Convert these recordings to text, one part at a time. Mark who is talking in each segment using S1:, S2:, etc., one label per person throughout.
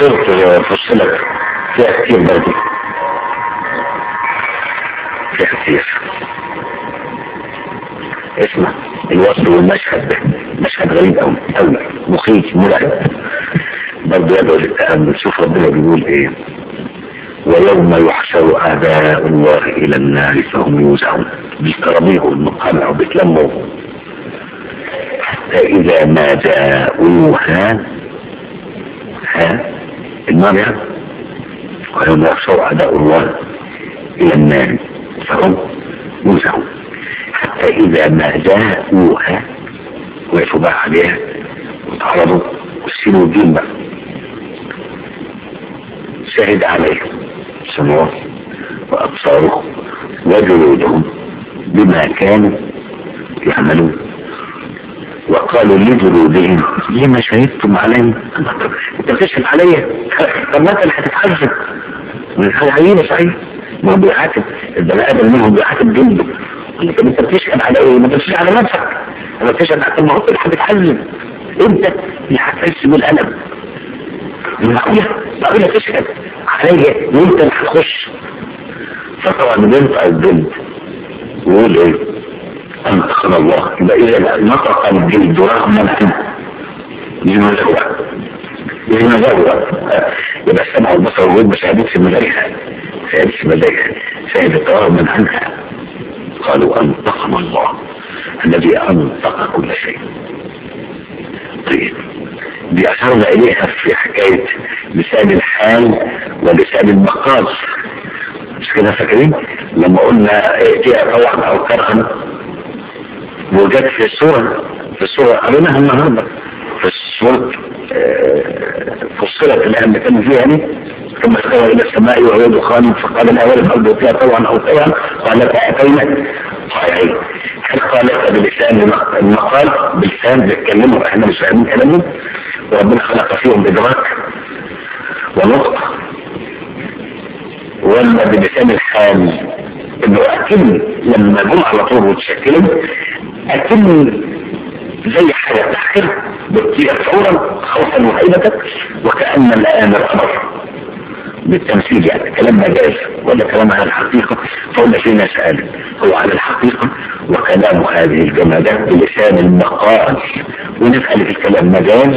S1: سورة فصلت فيها كتير برضه، فيها كتير. اسمع الوصف والمشهد ده مشهد غريب أوي أوي، مخيف مرعب برضه، يدعو للتأمل. شوف ربنا بيقول ايه: ويوم يحشر أعداء الله إلى النار فهم يوزعون. بيسترضيه المقامع وبيتلموا حتى إذا ما جاءوها النار يعني. ويوم يحشر أعداء الله إلى النار فهم يوزعون حتى إذا ما جاءوها، وقفوا بقى عليها وتعرضوا والسين والدين بقى، شهد عليهم سمعهم وأبصارهم وجلودهم بما كانوا يعملون. وقالوا لجلودهم لما شهدتم علي؟ انت بتشهد علي؟ طب ما انت اللي هتتحاسب من حاجه عينه صحيح. ما هو بيعاتب البني ادم منهم، بيعاتب جلده. لكن انت بتشهد على ايه؟ ما بتشهد على نفسك. انا بتشهد على الموت اللي هتتحاسب، انت اللي هتحس بالالم. معقوله تشهد عليا وانت اللي هتخش؟ فطبعا بينطق الجلد ويقول ايه؟ انتقم الله. يبقى اذا نطق الجلد رغم عنه لمزوع يبقى السمع والبصر والود بشهادات في الملائكه، شهادات في الملائكه شهدت رغم عنها. قالوا انتقم الله الذي انطق كل شيء. طيب دي أشرنا إليها في حكاية لسان الحال ولسان المقال، مش كده فاكرين؟ لما قلنا ائتيها روعا أو كرها، وجدت في السورة قريناها النهاردة في السورة فصلت الآن اللي كانوا فيها يعني. ثم استوى إلى السماء وهي دخان فقال الأول الأرض ائتيها روعا أو كرها قالت أتينا طائعين. هل قالتها بلسان المقال بلسان بيتكلموا احنا مش فاهمين كلامهم، وربنا خلق فيهم إدراك ونطق، ولا بلسان الحال انه اكل لما جم على طول وتشكلوا اكل زي حاجة تحكر بتطير فورا خوفا وهيبة وكأن الآمر أمر بالتمثيل، يعني كلام مجاز ولا كلام على الحقيقة. فقلنا فينا سأل هو على الحقيقة وكلام هذه الجمادات بلسان المقال، ونسأل في الكلام مجاز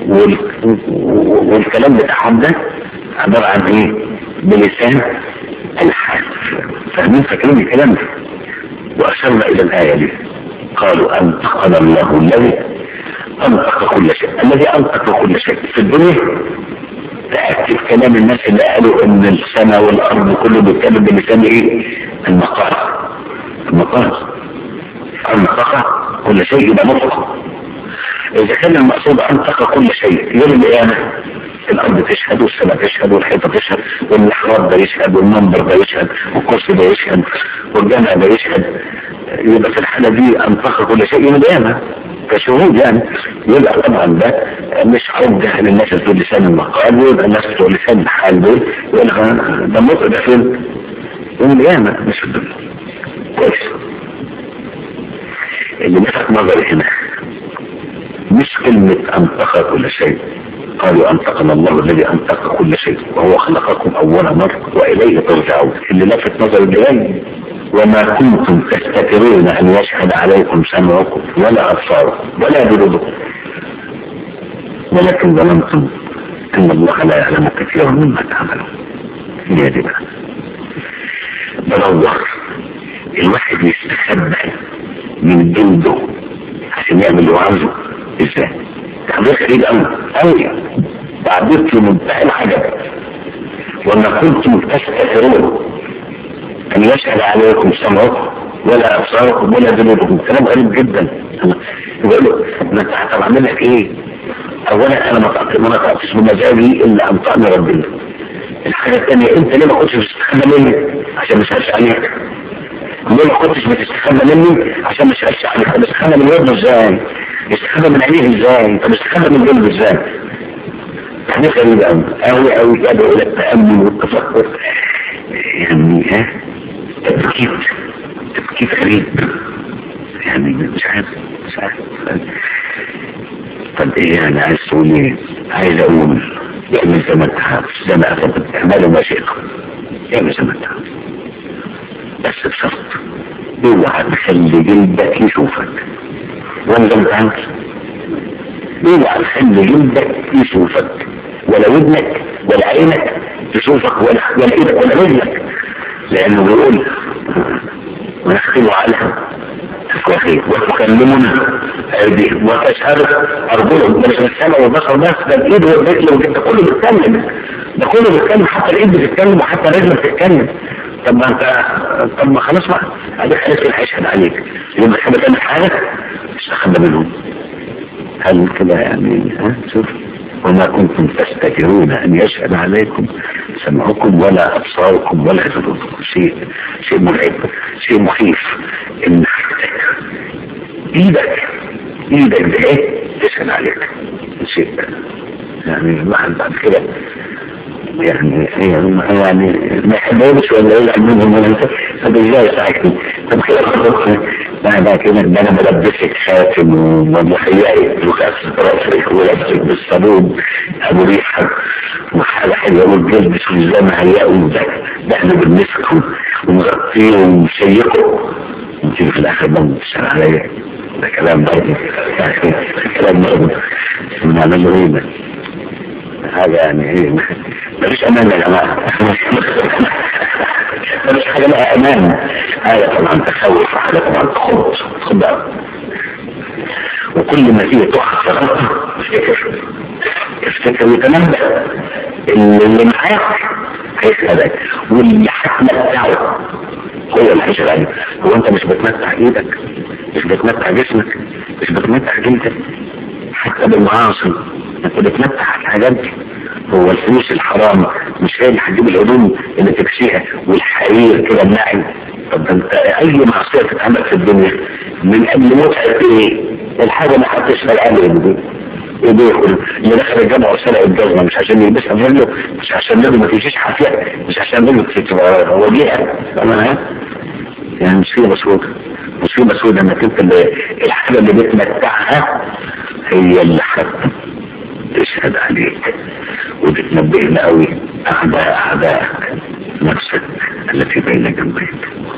S1: والكلام بتاعهم ده عبارة عن ايه؟ بلسان الحال. فاهمين فاكرين الكلام ده؟ وأشرنا إلى الآية دي قالوا أنطقنا الله الذي أنطق كل شيء. الذي أنطق كل شيء في الدنيا تأكد كلام الناس اللي قالوا ان السماء والارض كله بيتكلم بلسان ايه؟ المقال انطق كل شيء يبقى مطلق. اذا كان المقصود انطق كل شيء يوم القيامه الارض تشهد والسماء تشهد والحيطه تشهد والمحراب ده يشهد والمنبر ده يشهد والكرسي ده يشهد والجامع ده يشهد، يبقى في الحاله دي انطق كل شيء يوم القيامه كشهود يعني. يبقى طبعا ده مش عودة للناس بتقول لسان المقال، ويبقى الناس بتقول لسان الحال دول يبقى ده مطلق ده فين؟ يوم القيامة مش في الدنيا. كويس. اللي لفت نظري هنا مش كلمة أنطق كل شيء، قالوا أنطقنا الله الذي أنطق كل شيء وهو خلقكم أول مرة وإليه ترجعون. اللي لفت نظري الآن وما كنتم تستترون أن يشهد عليكم سمعكم ولا أبصاركم ولا جلودكم ولكن ظننتم أن الله لا يعلم كثيرا مما تعملون. هي دي بقى بدور الواحد يستخبى من جلده عشان يعمل اللي عاوزه ازاي؟ تعبير غريب قوي تعبير في منتهى العجب. وما كنتم تستترون أن يشهد عليكم سمعكم ولا أبصاركم ولا جلودكم. كلام غريب جدا. يقول له ما انت هتعمل لك ايه؟ اولا انا ما نطقتش بمزاجي الا انطقني ربنا. الحاجه الثانيه انت ليه ما كنتش بتستخبى مني عشان ما اشهدش عليك؟ ليه ما كنتش بتستخبى مني عشان ما اشهدش عليك؟ طب استخبى من ودنه ازاي؟ استخبى من عينيه ازاي؟ طب استخبى من جلده ازاي؟ يعني غريب قوي يدعو الى التامل والتفكر يعني. تفكير غريب يعني. مش عارف طب ايه يعني عايز تقول ايه؟ عايز اقول اعمل زي ما انت عاوز، زي ما أخذت اعمله ما شئت، اعمل زي ما انت عاوز، بس بشرط اوعى تخلي جلدك يشوفك. وانا زي ما انت عاوز، اوعى تخلي جلدك يشوفك، ولا ودنك ولا عينك تشوفك، ولا ايدك ولا رجلك، لانه بيقول ونختم على أفواههم وتكلمنا أيديهم وتشهد أرجلهم. مش السماء والبشر بس، ده الإيد والرجل وده كله بيتكلم، ده كله بيتكلم، حتى الإيد بتتكلم وحتى الرجل بتتكلم. طب ما خلاص بقى، هذه حاجة اللي هيشهد عليك، يبقى تحب تعمل حاجة استخبى منهم. هل كده يعني؟ شوف، وما كنتم تستكبرون أن يشهد عليكم سمعكم ولا أبصاركم ولا جلودكم. شيء مرعب، شيء مخيف إن إيدك ده إيه تشهد عليك. شيء يعني الواحد بعد كده يعني ما يحبوش ولا يلعب منهم ولا انت. طب ازاي يساعدني؟ طب كده بعد كده ده انا بلبسك خاتم ومحيائك وكاسة راسك ولبسك بالصابون ابو ريحه وحاجه حلوه والجلد زي ما هيئوا ده احنا بنمسكه ونغطيه ونشيقه ونجيب في الاخر بم تشتغل عليا. ده كلام برضه، كلام برضه بنعمل له ايه؟ هذا يعني ايه؟ مفيش امان يا جماعه، مفيش حاجه لها امان. هذا طبعا تخوف، وحاجه طبعا خد بقى. وكل ما فيه تقع في غلطه افتكر وتنبه اللي معاك هيسألك، واللي هتمتعه هو اللي هيشغل عليك. هو انت مش بتمتع ايدك، مش بتمتع جسمك، مش بتمتع جلدك، حتى بالمعاصي انت بتمتع الحاجات دي. هو الفلوس الحرام مش هي اللي هتجيب الهدوم اللي تكسيها والحرير كده الناعم؟ طب انت اي معصيه تتعمل في الدنيا من قبل متعه ايه؟ الحاجه ما حدش عليها دي. اللي دخل الجامعه وسرق الجزمه مش عشان يلبسها منه، مش عشان منه ما فيش حافيه، مش عشان منه تبقى وجيهه. يعني مصيبه سودة انك انت الحاجه اللي بتمتعها هي اللي تشهد عليك. وبتنبهنا قوي اعداء نفسك التي بين جنبيك.